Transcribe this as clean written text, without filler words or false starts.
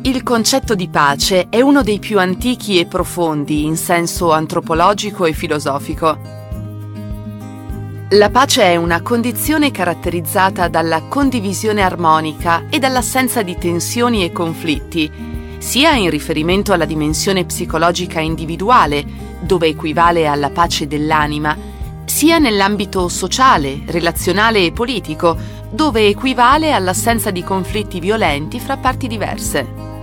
Il concetto di pace è uno dei più antichi e profondi in senso antropologico e filosofico. La pace è una condizione caratterizzata dalla condivisione armonica e dall'assenza di tensioni e conflitti, sia in riferimento alla dimensione psicologica individuale, dove equivale alla pace dell'anima, sia nell'ambito sociale, relazionale e politico, dove equivale all'assenza di conflitti violenti fra parti diverse.